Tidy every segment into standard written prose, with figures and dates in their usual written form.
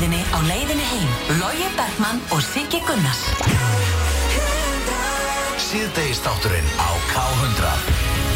umferðinni á leiðinni heim. Logi Bergmann og Siggi Gunnars. Síðdegisþátturinn á K100.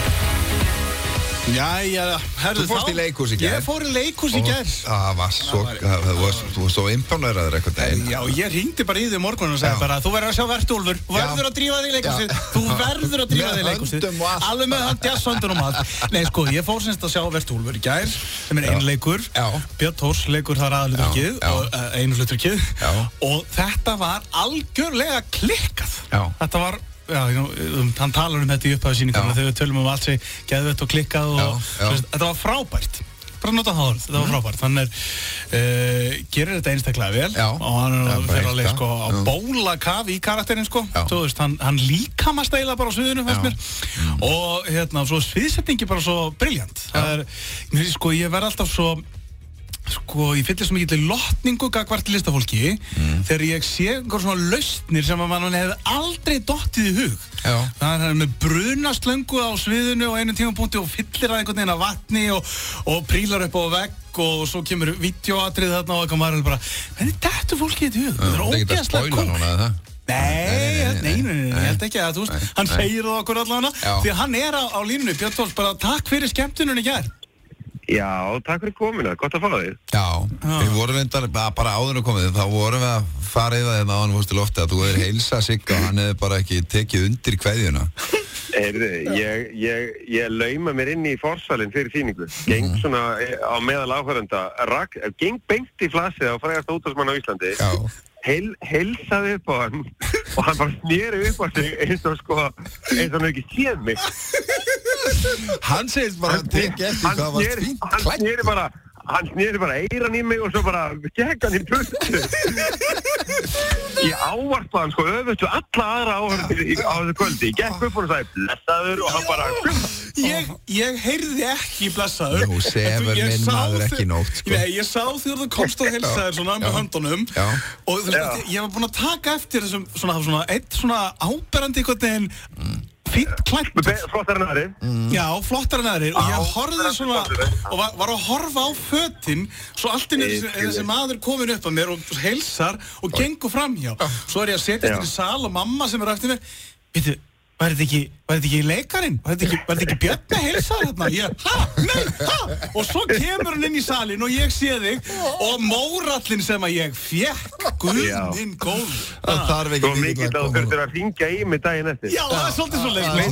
Jæja, herðu Þú fórst í leikhús í gær. Ég fór í leikhús í gær. Það var svo, þú var svo imponeraður eitthvað daginn. Já, ég hringdi bara í þig morgun og sagði bara, þú verður að sjá Vertúlfur, þú verður að drífa þig í leikhúsið, þú verður að drífa þig í leikhúsið. Alveg með hönd, jazzhöndunum allt. Nei, sko, ég fór semst að sjá Vertúlfur í gær, sem einleikur. Björn Thors leikur þar aðalhlutverkið og einu hlutverkið. Og þetta var algjörlega klikkað. Þetta var hann talar þetta í upphæðsýningunum þegar við tölum allt sig geðvett og klikkað og þetta var frábært bara nota það orð, þetta var frábært þannig gerir þetta einstaklega vel og hann fyrir alveg sko á bólakaf í karakterinn sko þú veist, hann líkamast eiginlega bara á sviðinu fannst mér og svo sviðsetningi bara svo brilljant það sko, ég verð alltaf svo sko, ég fyllir svo mikið lotningu gagnvart listafólki þegar ég sé einhver svona lausnir sem að mann hefði aldrei dottið í hug það er með brunaslöngu á sviðinu á einu tímapunkti og fyllir að einhvern veginn að vatni og prílar upp á vegg og svo kemur vídeoatrið þarna og eitthvað maður er bara hvernig dettur fólki þetta í hug? Það er ógeðslega cool. Nei, ég held ekki að þú veist hann segir það okkur allavega því að hann er á línunni Björn Thors bara takk fyrir skemmtunum í gær. Já, takk fyrir komuna, gott að fá þig. Já, við vorum reyndar bara áður að komið, þá vorum við að fara yfir það áður fórst til lofti að þú hefur heilsað Sigga og hann hefði bara ekki tekið undir kveðjuna. Heyrðu, ég lauma mér inn í forsalinn fyrir sýningu, geng svona á meðal áhörenda, geng beint í flasið á frægasta útvarpsmann á Íslandi, heilsaði upp á hann og hann bara sneri upp á sig eins og hann ekki séð mig. Hann segist bara að tekja eftir hvað var fínt klætt. Hann sneri bara eiran í mig og svo bara gekk hann í burtu. Ég ávarpaði hann sko öfugt við alla aðra áhörður á þessu kvöldi. Ég gekk upp og sagði blessaður og hann bara Ég heyrði ekki blessaður. Nú sefur minn maður ekki nótt sko. Nei, ég sá þegar þú komst og heilsaðir svona með höndunum og þú veist, ég var búinn að taka eftir þessum svona eitt svona áberandi einhvern veginn fínt klætt. Flottar en aðrir. Já, flottar en aðrir og ég horfði svona og var að horfa á fötin svo allt inn þessi maður komin upp að mér og heilsar og gengur framhjá. Svo er ég að setja í sal og mamma sem er eftir mér veitu, var þetta ekki leikarinn? Var þetta ekki Björn að heilsa þarna? Og svo kemur hann inn í salin og ég sé þig og mórallinn sem að ég fékk guðminn góð. Það þarf ekki mikið að þú þurftir að hringja í mig daginn eftir. Já, það er svolítið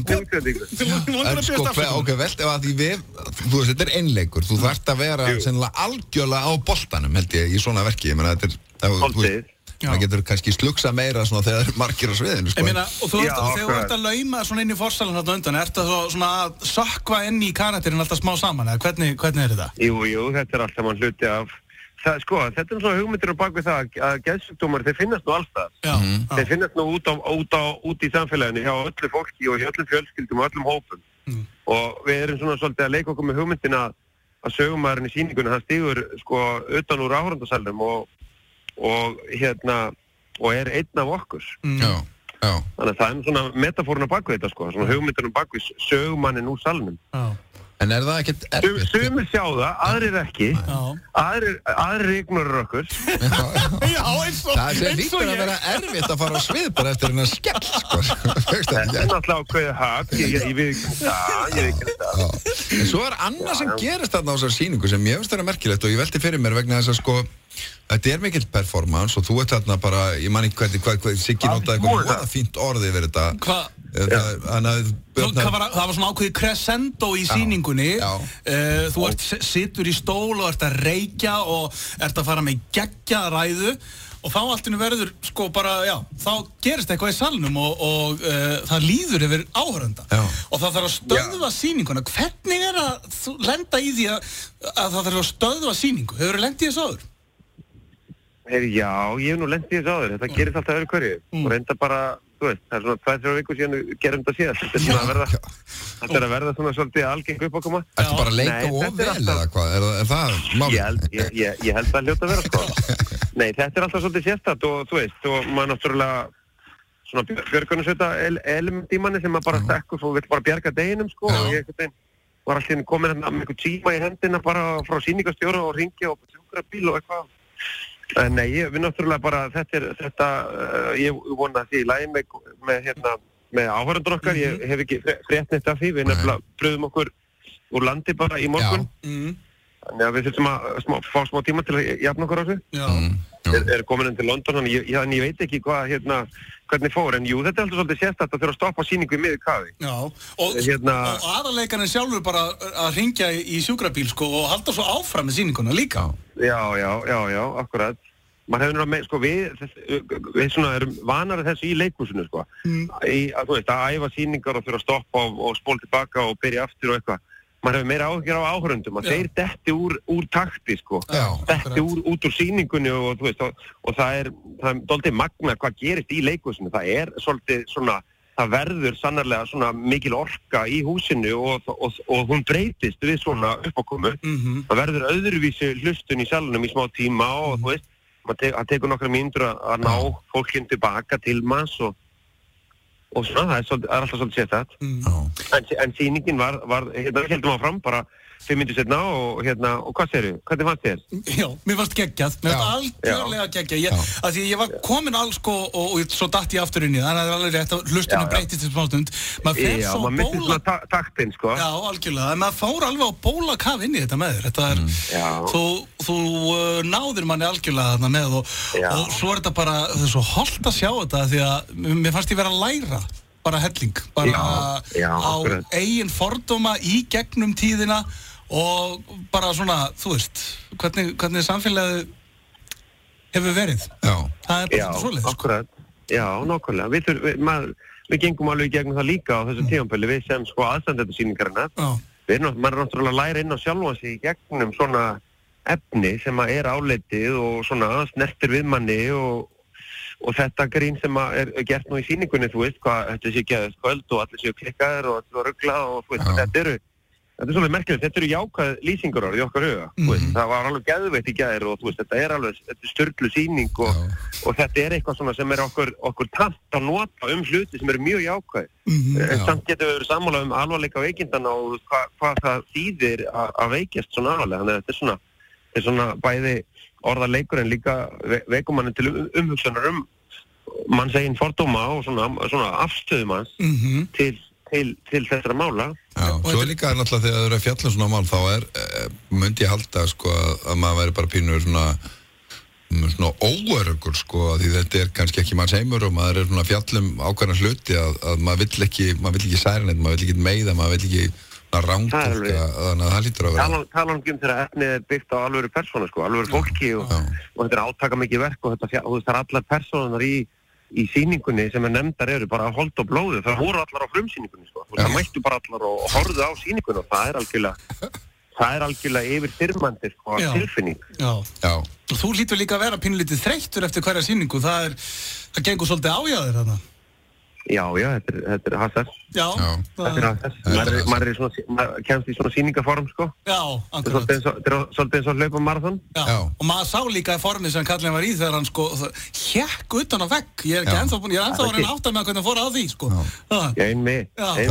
svo leið. Ok, veltu að því þú veist, þetta er einleikur. Þú þarft að vera sennilega algjörlega á boltanum, held ég, í svona verki. Ég meina, þetta er það getur kannski slugsa meira svona þegar það eru margir á sviðinu sko. Ég meina, og þegar þú ert að lauma svona inn í forsalinn þarna undan, ertu svona að sökkva inn í karakterinn alltaf smá saman, eða hvernig er þetta? Jú, þetta er allt saman hluti af það, sko, þetta er svona hugmyndir á bak við það að geðsjúkdómar, þeir finnast nú allstaðar. Þeir finnast nú út í samfélaginu hjá öllu fólki og hjá öllum fjölskyldum og öllum hópum. Og við erum svona svolítið að leika okkur með hugmyndina að sögumaðurinn í sýningunni, hann stígur sko utan úr áhorfandasalnum og er einn af okkur. Þannig að það er svona metafórun á bakvið þetta sko, svona hugmyndunum bakvið sögumannin úr salnum. En er það ekkert erfitt? Sumir sjá það, aðrir ekki. Aðrir ignorar okkur. Það sé líka að vera erfitt að fara á svið bara eftir hennar skell sko. Þetta er náttúrulega ákveðið hak, ég veit ekki það. En svo er annað sem gerist þarna á þessar sýningu sem ég finnst vera merkilegt og ég velti fyrir mér vegna þess að sko þetta er mikill performance og þú ert þarna bara, ég man ekki hvað Siggi notaði eitthvað fínt orð yfir þetta. Hvað? Það var svona ákveðið crescendo í sýningunni. Þú situr í stól og ert að reykja og ert að fara með geggjaða ræðu og þá allt innu verður sko bara, þá gerist eitthvað í salnum og það líður yfir áhorfanda og það þarf að stöðva sýninguna. Hvernig er að þú lenda í því að það þarf að stöðva sýningu? Hefur þú lent í þessu áður? Já, ég hef nú lent í þessu áður. Þetta gerist alltaf öðru hverju og reynda bara, þú veist, það er svona 2-3 vikur síðan við gerum þetta síðan. Þetta er að verða svona svolítið algeng uppákoma. Ertu bara að leika of vel eða hvað? Er það málið? Ég held það hljóta að vera sko. Nei, þetta er alltaf svolítið sérstakt og þú veist, og maður náttúrulega svona björgunarsveita element í manni sem maður bara stekkur og vill bara bjarga deginum sko og ég var alltaf komin með einhver tíma í hendina bara frá sýningastjóra og ringja og sjúkrabíl og eitthvað. Nei, við náttúrulega bara, ég vona að því í lagi með áhörundur okkar, ég hef ekki frétt neitt af því, við nefnilega pröfum okkur úr landi bara í morgun. Þannig að við þurfum að fá smá tíma til að jafna okkur á sig. Er komin inn til London, þannig ég veit ekki hvernig fór, en jú, þetta er alltaf svolítið sérstætt að þurfa að stoppa sýningu í miðju kafi. Já, og aðalleikarinn sjálfur bara að hringja í sjúkrabíl, sko, og halda svo áfram með sýninguna líka. Já, akkurat. Maður hefur við svona erum vanari þessu í leikhúsinu, sko. Þú veist, að æfa sýningar og þurfa að stoppa og spóla tilbaka og byrja aftur og eitthvað. Maður hefur meira áhyggjur á áhorfendum að þeir detti úr takti, sko. Detti út úr sýningunni og þú veist, og það er dálítið magna hvað gerist í leikhúsinu. Það er svolítið svona, það verður sannarlega svona mikil orka í húsinu og hún breytist við svona uppákomu. Það verður öðruvísi hlustun í salunum í smá tíma og þú veist, það tekur nokkra mínútur að ná fólkinn tilbaka til manns og svona, það er alltaf svolítið sett en sýningin var við heldum áfram bara 5 mínútur setna og hvað segirðu? Hvernig fannst þér? Já, mér fannst geggjað, mér fannst algjörlega geggjað af því ég var komin alls sko og svo datt ég aftur inn í það, það er alveg rétt að hlustunum breytist til smástund maður fer svo á bóla taktinn sko já, algjörlega, en maður fór alveg á bóla kaf inn í þetta með þér þetta er, þú náðir manni algjörlega þarna með og svo er þetta bara, það er svo hollt að sjá þetta því að mér fannst ég vera að læra bara helling, bara á eigin fordóma í gegnum tíðina og bara svona, þú veist, hvernig samfélagið hefur verið. Það er bara svoleiðis. Akkurat. Já, nákvæmlega. Við gengum alveg í gegnum það líka á þessu tímabili, við sem sko aðstandendarsýningarinnar. Maður er náttúrulega að læra inn á sjálfan sig í gegnum svona efni sem er áleitið og svona snertir við manni og þetta grín sem er gert nú í sýningunni, þú veist, þetta sé geðast kvöld og allir séu klikkaðir og allir ruggla og þú veist, þetta er svolítið merkilegt, þetta eru jákvæð lýsingarorð í okkar huga, það var alveg geðveitt í gær og þú veist, þetta er sturlu sýning og þetta er eitthvað svona sem er okkur tamt að nota hluti sem eru mjög jákvæð, en samt getur við verið sammála alvarleika veikindana og hvað það þýðir að veikjast svona alvarlega, þannig að þetta er svona bæði orðarleikur en líka veikum manni til umhugsunar manns eigin fordóma og svona afstöðum hans til þessara mála. Já, svo er líka náttúrulega þegar það eru að fjalla svona mál þá myndi ég halda sko að maður væri bara pínur svona óöruggur sko því þetta er kannski ekki manns heimur og maður er svona fjallum ákveðna hluti að maður vill ekki særa neitt, maður vill ekki meiða, maður vill ekki rángtólka, þannig að það lítur að vera Talan þegar efnið er byggt á alvöru persónu sko, alvöru fólki og þetta er átaka mikið verk og það er allar persónunar í sýningunni sem nefndar eru bara að holda á blóðu, það voru allar á frumsýningunni sko, það mættu bara allar og horfðu á sýningunni og það er algjörlega yfirþyrmandi sko, tilfinning. Já. Og þú hlýtur líka að vera pínulítið þreyttur eftir hverja sýningu, það gengur svolítið ájáðir þarna. Já, þetta er hasar. Já. Þetta er hasar. Maður kemst í svona sýningaform, sko. Já, akkurat. Þetta er svolítið eins og hlaupa marathon. Já. Og maður sá líka í formið sem kallinn var í þegar hann, sko, hékk utan á vegg. Ég er ennþá að reyna átta með hvernig hann fór að því, sko. Einmitt.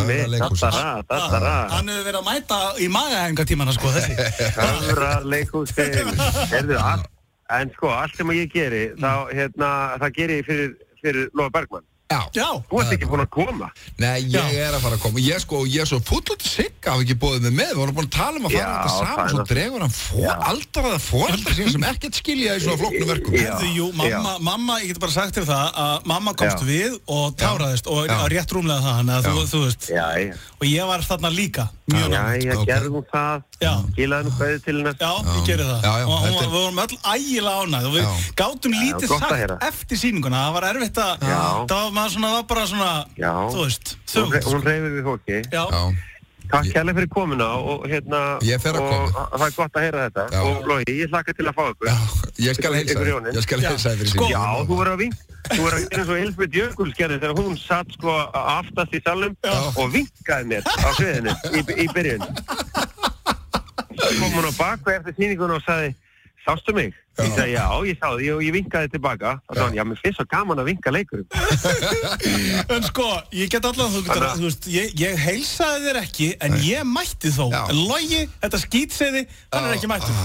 Tattara. Hann hefur verið að mæta í magaæfingatímana, sko, þessi. Tattara, leikhúsin. En, sko, allt sem ég geri, það geri ég fyrir Lóa Bergmann. Já. Þú ert ekki búin að koma. Nei, ég er að fara að koma. Ég er svo fullur sigga hafa ekki boðið mig með. Við vorum búin að tala að fara þetta saman svo dregur hann aldraða foreldra sína sem ekkert skilja í svona flóknu verkum. Jú, mamma, ég get bara sagt þér það að mamma komst við og táraðist og rétt rúmlega það, þannig að þú veist. Og ég var þarna líka. Ég gerði hún það. Skilaði nú kveðið til hennar. Já, ég gerði það. Og við vorum öll ægilega ánægð og við gátum lítið sagt eftir sýninguna. Það var erfitt að það var bara svona, þú veist, þungt. Hún reyfir við fólki. Já. Takk kærlega fyrir komuna og ég fer að koma. Og það er gott að heyra þetta. Og Logi, ég hlakka til að fá ykkur. Já, ég skal heilsa þér fyrir síðan. Já, þú verður að vinka. Þú verður að gera eins og Elfbjörn Jökuls gerði þegar hún satt sko aftast í salnum og vinkaði mér á sviðinu í byrjun. Svo kom hún á bakveg eftir sýninguna og sagði sástu mig? Ég sagði, já, ég sá því og ég vinkaði tilbaka. Og þá hann, já, mér finnst svo gaman að vinka leikurum. En sko, ég get allavega, þú veist, ég heilsaði þér ekki, en ég mætti þó. Logi, þetta skítseiði, hann ekki mættur.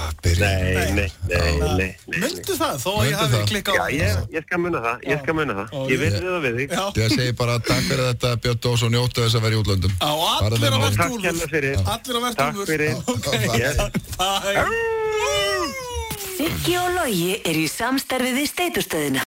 Nei. Myndu það, þó að ég hafi klikkað á það. Já, ég skal muna það, Ég virði það við þig. Ég segi bara takk fyrir þetta, Björn Dós, og njóta þess að vera í útlöndum. Allir að verða Siggi og Logi í samstarfi við Steytustöðina.